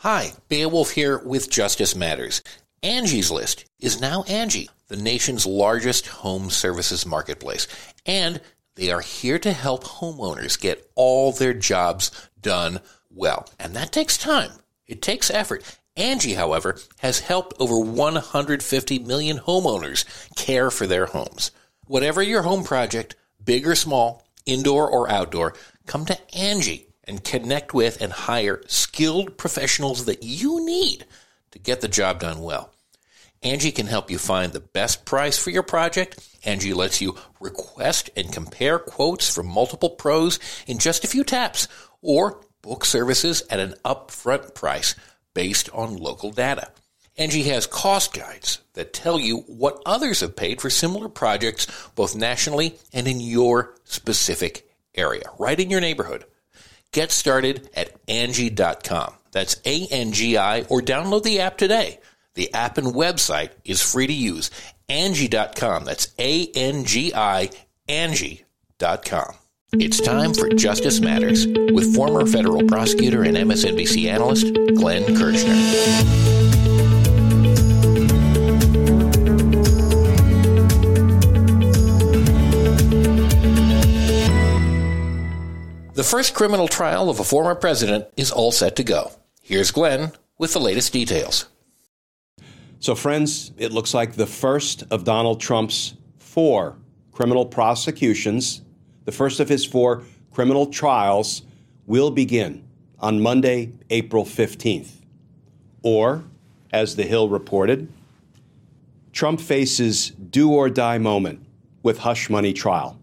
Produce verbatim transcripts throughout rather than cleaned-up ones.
Hi, Beowulf here with Justice Matters. Angie's List is now Angie, the nation's largest home services marketplace, and they are here to help homeowners get all their jobs done well. And that takes time. It takes effort. Angie, however, has helped over one hundred fifty million homeowners care for their homes. Whatever your home project, big or small, indoor or outdoor, come to Angie and connect with and hire skilled professionals that you need to get the job done well. Angie can help you find the best price for your project. Angie lets you request and compare quotes from multiple pros in just a few taps, or book services at an upfront price based on local data. Angie has cost guides that tell you what others have paid for similar projects, both nationally and in your specific area, right in your neighborhood. Get started at Angie dot com. That's A N G I, or download the app today. The app and website is free to use. Angie dot com. That's A N G I, Angie dot com. It's time for Justice Matters with former federal prosecutor and M S N B C analyst Glenn Kirshner. The first criminal trial of a former president is all set to go. Here's Glenn with the latest details. So, friends, it looks like the first of Donald Trump's four criminal prosecutions, the first of his four criminal trials, will begin on Monday, April fifteenth. Or, as The Hill reported, Trump faces do-or-die moment with hush money trial.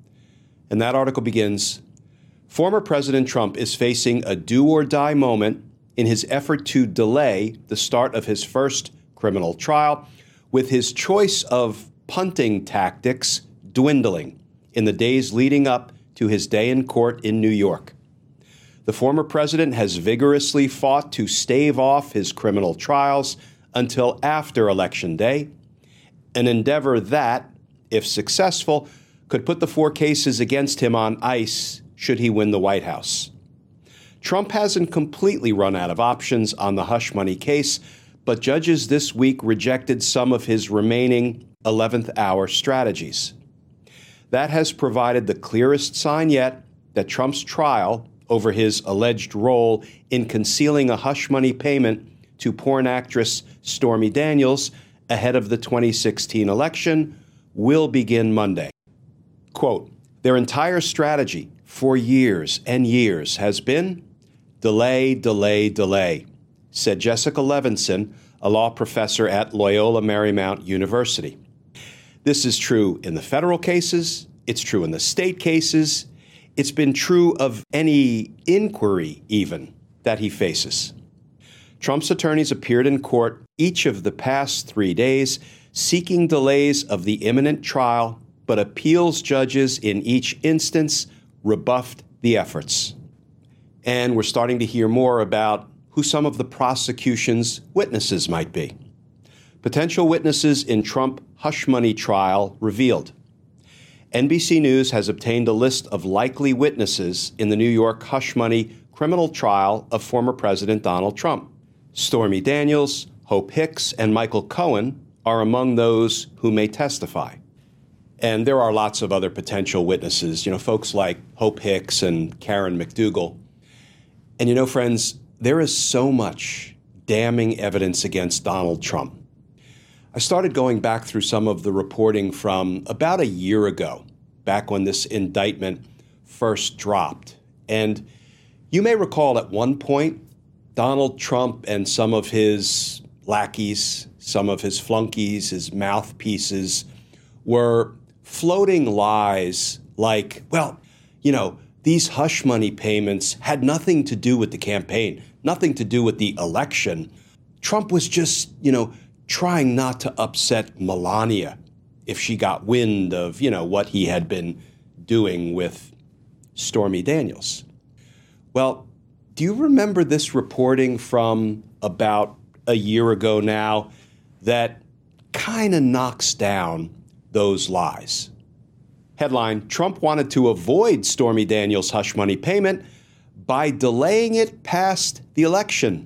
And that article begins, former President Trump is facing a do-or-die moment in his effort to delay the start of his first criminal trial, with his choice of punting tactics dwindling in the days leading up to his day in court in New York. The former president has vigorously fought to stave off his criminal trials until after Election Day, an endeavor that, if successful, could put the four cases against him on ice should he win the White House. Trump hasn't completely run out of options on the hush money case, but judges this week rejected some of his remaining eleventh hour strategies. That has provided the clearest sign yet that Trump's trial over his alleged role in concealing a hush money payment to porn actress Stormy Daniels ahead of the twenty sixteen election will begin Monday. Quote, their entire strategy for years and years has been delay, delay, delay, said Jessica Levinson, a law professor at Loyola Marymount University. This is true in the federal cases. It's true in the state cases. It's been true of any inquiry, even, that he faces. Trump's attorneys appeared in court each of the past three days, seeking delays of the imminent trial, but appeals judges in each instance rebuffed the efforts. And we're starting to hear more about who some of the prosecution's witnesses might be. Potential witnesses in Trump hush money trial revealed. N B C News has obtained a list of likely witnesses in the New York hush money criminal trial of former President Donald Trump. Stormy Daniels, Hope Hicks, and Michael Cohen are among those who may testify. And there are lots of other potential witnesses, you know, folks like Hope Hicks and Karen McDougal. And you know, friends, there is so much damning evidence against Donald Trump. I started going back through some of the reporting from about a year ago, back when this indictment first dropped. And you may recall at one point, Donald Trump and some of his lackeys, some of his flunkies, his mouthpieces, were floating lies like, well, you know, these hush money payments had nothing to do with the campaign, nothing to do with the election. Trump was just, you know, trying not to upset Melania if she got wind of, you know, what he had been doing with Stormy Daniels. Well, do you remember this reporting from about a year ago now that kind of knocks down those lies? Headline, Trump wanted to avoid Stormy Daniels' hush money payment by delaying it past the election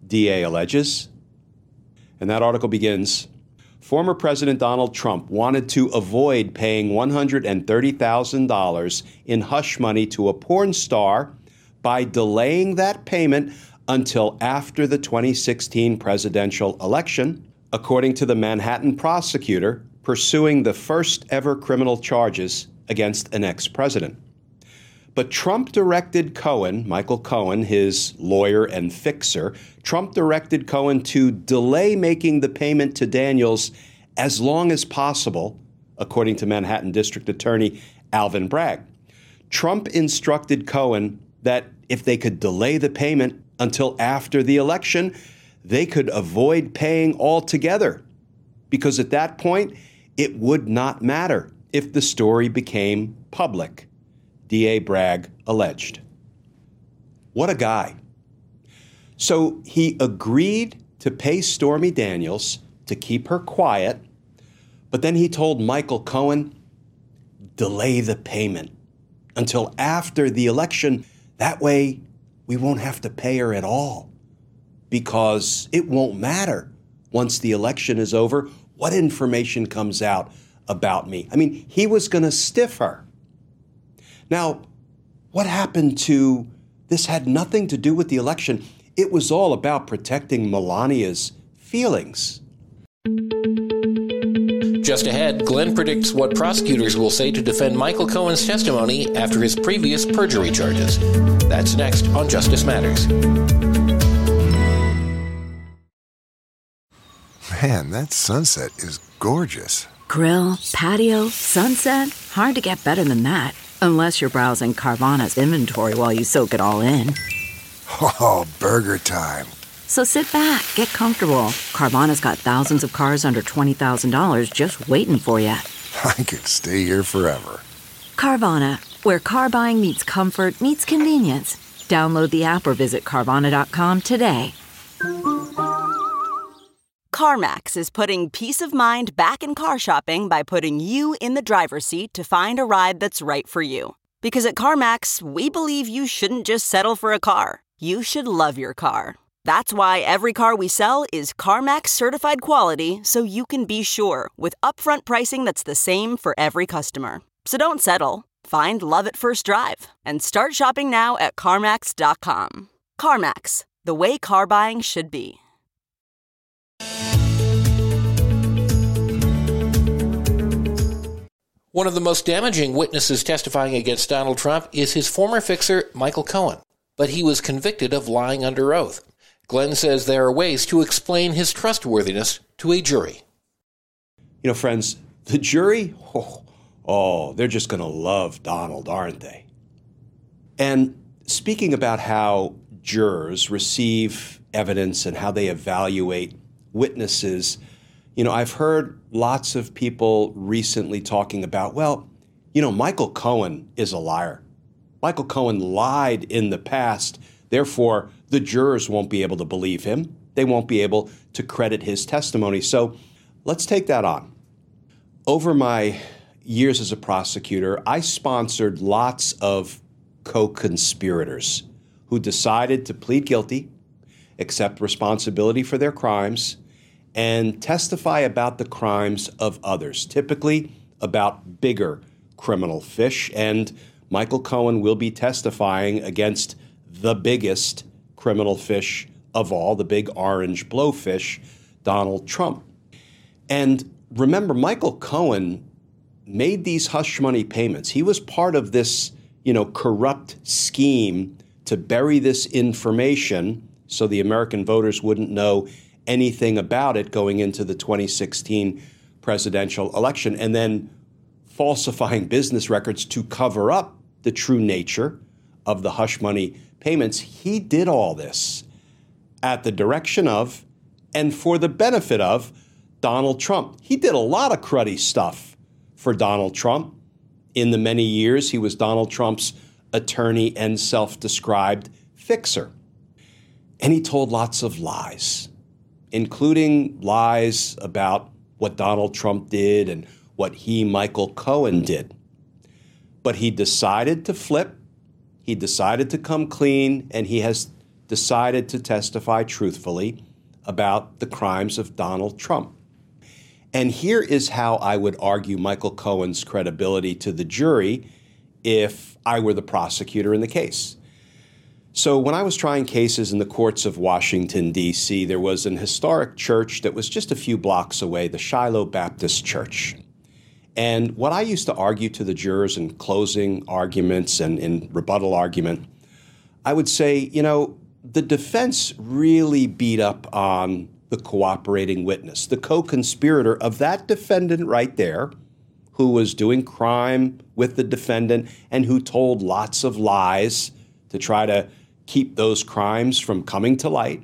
D A alleges. And that article begins, former President Donald Trump wanted to avoid paying one hundred thirty thousand dollars in hush money to a porn star by delaying that payment until after the twenty sixteen presidential election, according to the Manhattan prosecutor pursuing the first ever criminal charges against an ex-president. But Trump directed Cohen, Michael Cohen, his lawyer and fixer, Trump directed Cohen to delay making the payment to Daniels as long as possible, according to Manhattan District Attorney Alvin Bragg. Trump instructed Cohen that if they could delay the payment until after the election, they could avoid paying altogether, because at that point, it would not matter if the story became public, D A Bragg alleged. What a guy. So he agreed to pay Stormy Daniels to keep her quiet, but then he told Michael Cohen, delay the payment until after the election. That way, we won't have to pay her at all, because it won't matter once the election is over what information comes out about me. I mean, he was going to stiff her. Now, what happened to this had nothing to do with the election. It was all about protecting Melania's feelings. Just ahead, Glenn predicts what prosecutors will say to defend Michael Cohen's testimony after his previous perjury charges. That's next on Justice Matters. Man, that sunset is gorgeous. Grill, patio, sunset. Hard to get better than that. Unless you're browsing Carvana's inventory while you soak it all in. Oh, burger time. So sit back, get comfortable. Carvana's got thousands of cars under twenty thousand dollars just waiting for you. I could stay here forever. Carvana, where car buying meets comfort, meets convenience. Download the app or visit Carvana dot com today. CarMax is putting peace of mind back in car shopping by putting you in the driver's seat to find a ride that's right for you. Because at CarMax, we believe you shouldn't just settle for a car. You should love your car. That's why every car we sell is CarMax certified quality, so you can be sure with upfront pricing that's the same for every customer. So don't settle. Find love at first drive and start shopping now at CarMax dot com. CarMax, the way car buying should be. One of the most damaging witnesses testifying against Donald Trump is his former fixer, Michael Cohen. But he was convicted of lying under oath. Glenn says there are ways to explain his trustworthiness to a jury. You know, friends, the jury, oh, oh they're just going to love Donald, aren't they? And speaking about how jurors receive evidence and how they evaluate witnesses, you know, I've heard lots of people recently talking about, well, you know, Michael Cohen is a liar. Michael Cohen lied in the past. Therefore, the jurors won't be able to believe him. They won't be able to credit his testimony. So let's take that on. Over my years as a prosecutor, I sponsored lots of co-conspirators who decided to plead guilty, accept responsibility for their crimes, and testify about the crimes of others, typically about bigger criminal fish. And Michael Cohen will be testifying against the biggest criminal fish of all, the big orange blowfish, Donald Trump. And remember, Michael Cohen made these hush money payments. He was part of this, you know, corrupt scheme to bury this information so the American voters wouldn't know anything about it going into the twenty sixteen presidential election, and then falsifying business records to cover up the true nature of the hush money payments. He did all this at the direction of and for the benefit of Donald Trump. He did a lot of cruddy stuff for Donald Trump. In the many years he was Donald Trump's attorney and self-described fixer. And he told lots of lies, including lies about what Donald Trump did and what he, Michael Cohen, did. But he decided to flip. He decided to come clean, and he has decided to testify truthfully about the crimes of Donald Trump. And here is how I would argue Michael Cohen's credibility to the jury if I were the prosecutor in the case. So when I was trying cases in the courts of Washington, D C, there was an historic church that was just a few blocks away, the Shiloh Baptist Church. And what I used to argue to the jurors in closing arguments and in rebuttal argument, I would say, you know, the defense really beat up on the cooperating witness, the co-conspirator of that defendant right there, who was doing crime with the defendant and who told lots of lies to try to keep those crimes from coming to light.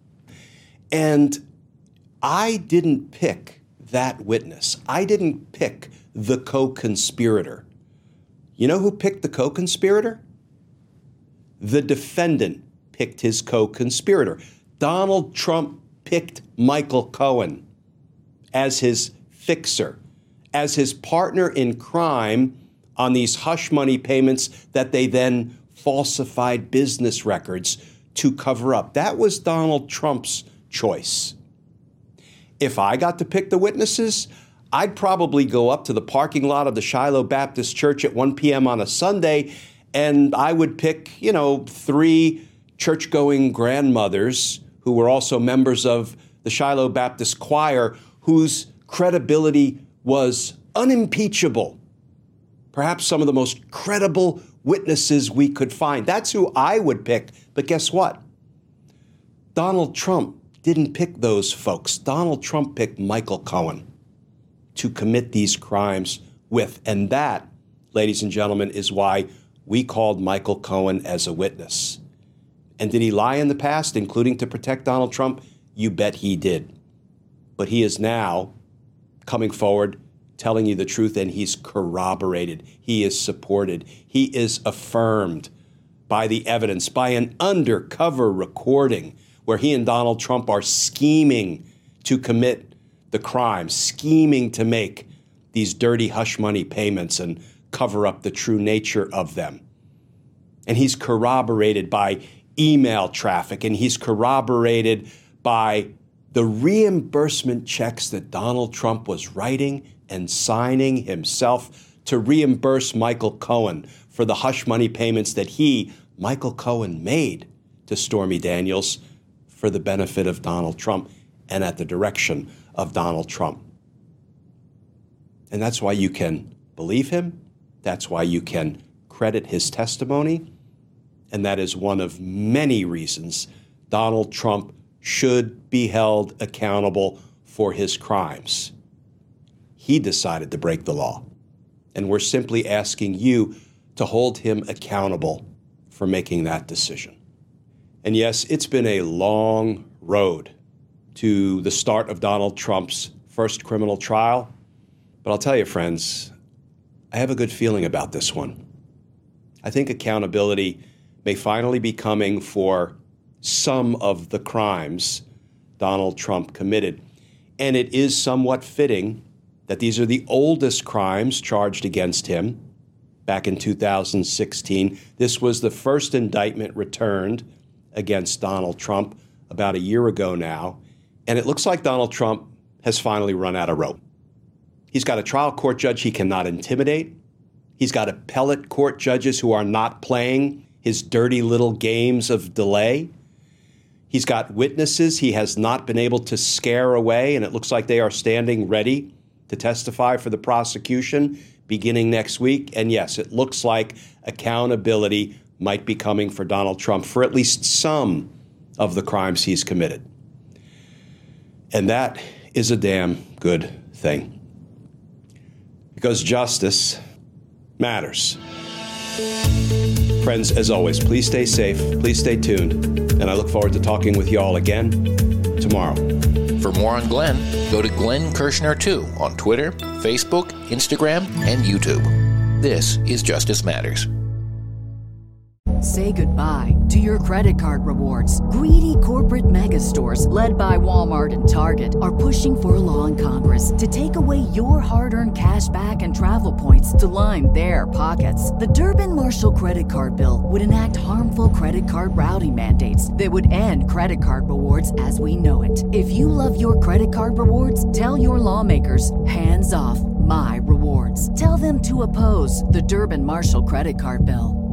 And I didn't pick that witness. I didn't pick the co-conspirator. You know who picked the co-conspirator? The defendant picked his co-conspirator. Donald Trump picked Michael Cohen as his fixer, as his partner in crime on these hush money payments that they then falsified business records to cover up. That was Donald Trump's choice. If I got to pick the witnesses, I'd probably go up to the parking lot of the Shiloh Baptist Church at one p.m. on a Sunday, and I would pick, you know, three church-going grandmothers who were also members of the Shiloh Baptist Choir, whose credibility was unimpeachable. Perhaps some of the most credible witnesses we could find. That's who I would pick. But guess what? Donald Trump didn't pick those folks. Donald Trump picked Michael Cohen to commit these crimes with. And that, ladies and gentlemen, is why we called Michael Cohen as a witness. And did he lie in the past, including to protect Donald Trump? You bet he did. But he is now coming forward, telling you the truth, and he's corroborated. He is supported. He is affirmed by the evidence, by an undercover recording where he and Donald Trump are scheming to commit the crime, scheming to make these dirty hush money payments and cover up the true nature of them. And he's corroborated by email traffic, and he's corroborated by the reimbursement checks that Donald Trump was writing and signing himself to reimburse Michael Cohen for the hush money payments that he, Michael Cohen, made to Stormy Daniels for the benefit of Donald Trump and at the direction of Donald Trump. And that's why you can believe him. That's why you can credit his testimony. And that is one of many reasons Donald Trump should be held accountable for his crimes. He decided to break the law. And we're simply asking you to hold him accountable for making that decision. And yes, it's been a long road to the start of Donald Trump's first criminal trial. But I'll tell you, friends, I have a good feeling about this one. I think accountability may finally be coming for some of the crimes Donald Trump committed. And it is somewhat fitting that these are the oldest crimes charged against him. Back in two thousand sixteen, this was the first indictment returned against Donald Trump about a year ago now. And it looks like Donald Trump has finally run out of rope. He's got a trial court judge he cannot intimidate. He's got appellate court judges who are not playing his dirty little games of delay. He's got witnesses he has not been able to scare away, and it looks like they are standing ready to testify for the prosecution beginning next week. And yes, it looks like accountability might be coming for Donald Trump for at least some of the crimes he's committed. And that is a damn good thing. Because justice matters. Friends, as always, please stay safe, please stay tuned, and I look forward to talking with you all again tomorrow. For more on Glenn, go to Glenn Kirshner two on Twitter, Facebook, Instagram, and YouTube. This is Justice Matters. Say goodbye to your credit card rewards. Greedy corporate mega stores, led by Walmart and Target, are pushing for a law in Congress to take away your hard-earned cash back and travel points to line their pockets. The Durbin-Marshall credit card bill would enact harmful credit card routing mandates that would end credit card rewards as we know it. If you love your credit card rewards, tell your lawmakers, hands off my rewards. Tell them to oppose the Durbin-Marshall credit card bill.